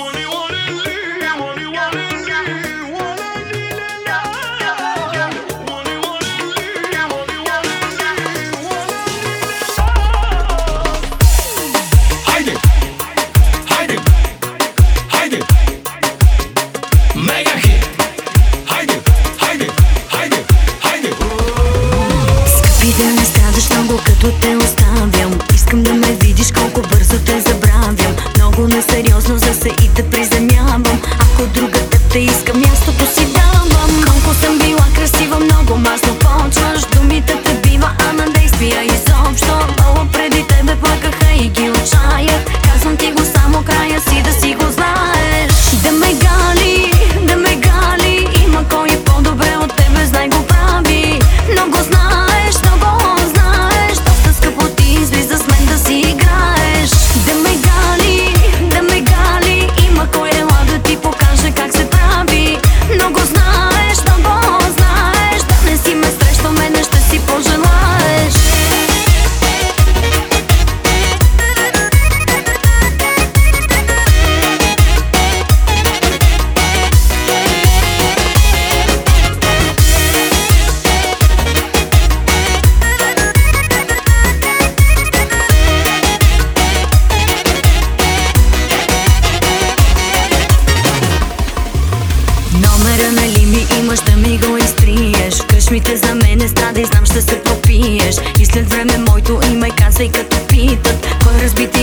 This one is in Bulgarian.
Да не страдаш много като те оставям. Искам да ме видиш колко бързо те забравям. Много несериозно за се и те приземявам. Ако друга те иска, мястото си давам. Колко съм била красива, много масно почваш. Думите те бива, а на действия изобщо. Много преди тебе плакаха и ги отчаят. Казвам ти го само края си да си го знаеш. Да ме гали, има кой по-добре от тебе, знай го прави. Много знаеш, доста скъпо ти излиза с мен да си играеш. Да ме гали, има кой ела да ти покаже как се прави. Много знаеш, да не си ме среща, мене ще си пожелаеш. Номера нали ми имаш да ми го изтриеш? Къш ми те за мене страда и знам ще се пропиеш. И след време моето име казвай като питат. Кой разбити